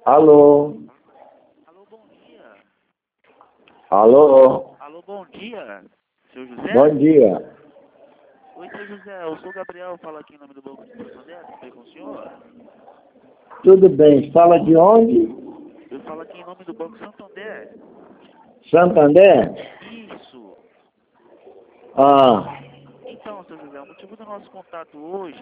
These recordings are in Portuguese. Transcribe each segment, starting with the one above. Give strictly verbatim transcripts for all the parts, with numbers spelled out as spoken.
Alô? Alô, bom dia. Alô? Alô, bom dia. Seu José? Bom dia. Oi, seu José. Eu sou o Gabriel, falo aqui em nome do Banco de Santander. Tudo bem com o senhor? Tudo bem? Fala de onde? Eu falo aqui em nome do Banco Santander. Santander? Isso. Ah, Então, seu José, o motivo do nosso contato hoje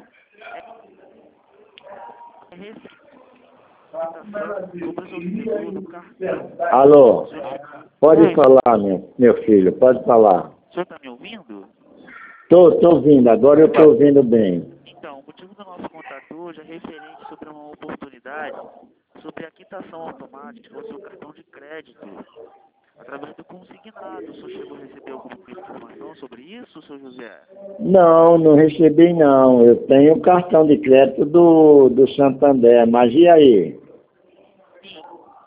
é receitação sobre o seu recebedor do cartão. alô? Seu che- Pode Oi, falar, meu, meu filho, pode falar. o senhor está me ouvindo? Tô, tô ouvindo, agora eu tô ouvindo bem. Então, o motivo do nosso contato hoje é referente sobre uma oportunidade sobre a quitação automática do seu cartão de crédito através do consignado. O senhor chegou a receber alguma informação sobre isso, seu José? Não, não recebi não. Eu tenho o cartão de crédito do, do Santander, mas e aí? Sim,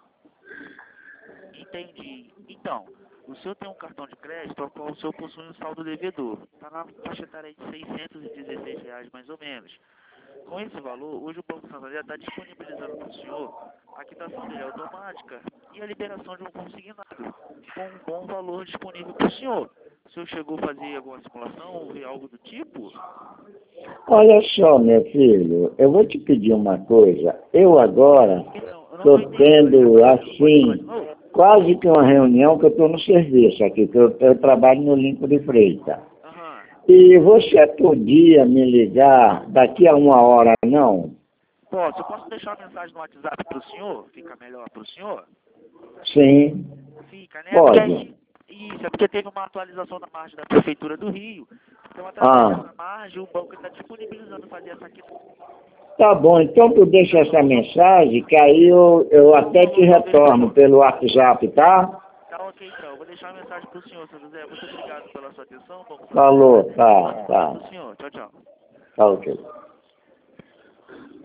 entendi. Então, o senhor tem um cartão de crédito ao qual o senhor possui um saldo devedor. Está na faixa etária de seiscentos e dezesseis reais mais ou menos. Com esse valor, hoje o Banco Santander está disponibilizando para o senhor a quitação dele automática e a liberação de um consignado com um bom valor disponível para o senhor. O senhor chegou a fazer alguma simulação ou ver algo do tipo? Olha só, meu filho, eu vou te pedir uma coisa. Eu agora Então, eu não estou estou entendendo. Ele tendo, trabalha, pode falar de assim, novo? quase que uma reunião que eu estou no serviço aqui, que eu, eu trabalho no Limpo de Freitas. Aham. E você podia me ligar daqui a uma hora, não? Posso, eu posso deixar uma mensagem no WhatsApp para o senhor? Fica melhor para o senhor? Sim, Fica, né? Porque pode. aí, isso, é porque teve uma atualização da margem da Prefeitura do Rio. Então, através Ah, dessa margem, o banco está disponibilizando fazer essa quitação. tá bom. Então tu deixa essa mensagem que aí eu, eu até te retorno pelo WhatsApp, tá? Tá ok, então. Eu vou deixar uma mensagem para o senhor, seu José. Muito obrigado pela sua atenção. Banco Santander Falou, agradece. tá, Bom dia tá. para o senhor. Tchau, tchau. Tá ok.